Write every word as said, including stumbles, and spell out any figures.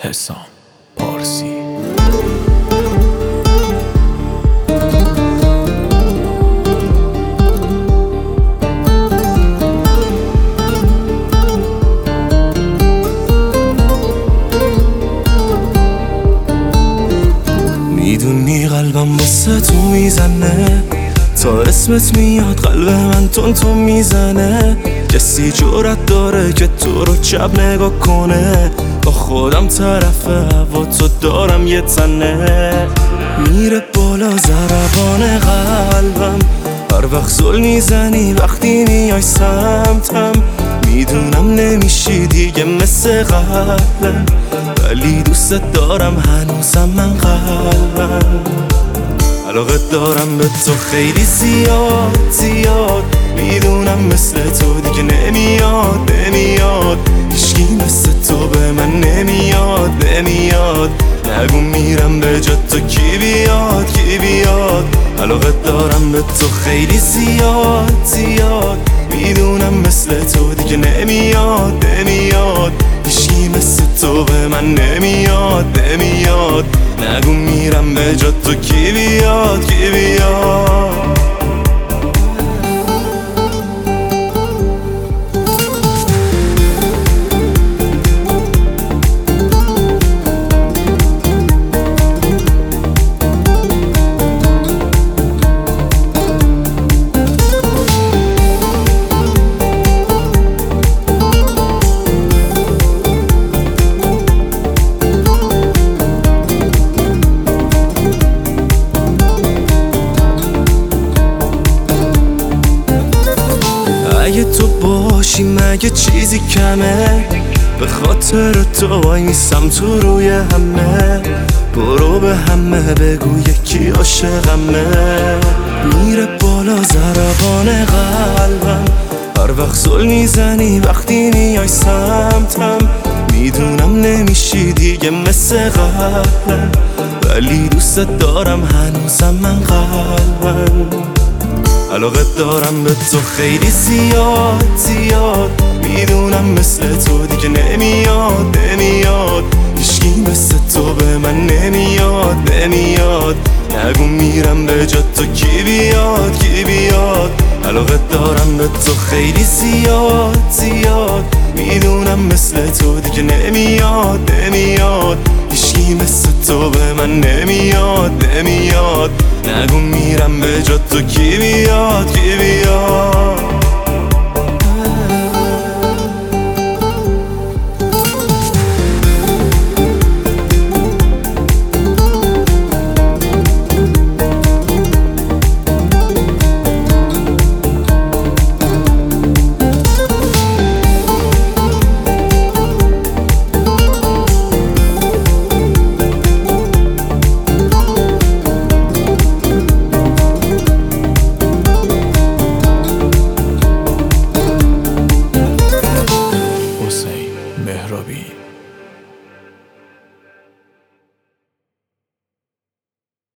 حسام پارسی. میدونی قلبم واسه تو میزنه، تا اسمت میاد قلب من تون تون میزنه. کسی جرأت داره که تو رو چپ نگاه کنه؟ با خودم طرف هوا تو دارم یه تنه. میره بالا ضربان قلبم، هر وقت زل میزنی وقتی میای سمتم. میدونم نمیشی دیگه مثل قبلم، ولی دوست دارم هنوزم من قلبم. علاقه دارم به تو خیلی زیاد زیاد، میدونم مثل تو دیگه نمیاد نمیاد. هیچکی مثل تو به من نمیاد نمیاد. نگو میرم به جا تو کی بیاد کی بیاد. علاقه دارم به تو خیلی زیاد زیاد، میدونم مثل تو دیگه نمیاد نمیاد. هیچکی مثل تو به من نمیاد نمیاد. نگو میرم به جا تو کی بیاد کی بیاد. اگه تو باشی مگه چیزی کمه؟ به خاطر تو وای میسم تو روی همه. برو به همه بگو یکی عاشقمه. میره بالا ضربان قلبم، هر وقت زل میزنی وقتی میای سمتم. میدونم نمیشی دیگه مثل قبلم، ولی دوست دارم هنوزم من قلبم. علاقه دارم به تو خیلی زیاد زیاد، میدونم مثل تو دیگه نمیاد نمیاد. هیچکی مثل تو به من نمیاد نمیاد. نگو میرم به جا تو کی بیاد کی بیاد. علاقه دارم به تو خیلی زیاد زیاد، میدونم مثل تو دیگه نمیاد نمیاد. هیچکی مثل تو به من نمیاد نمیاد. نگو میرم به جا تو کی بیاد کی بیاد.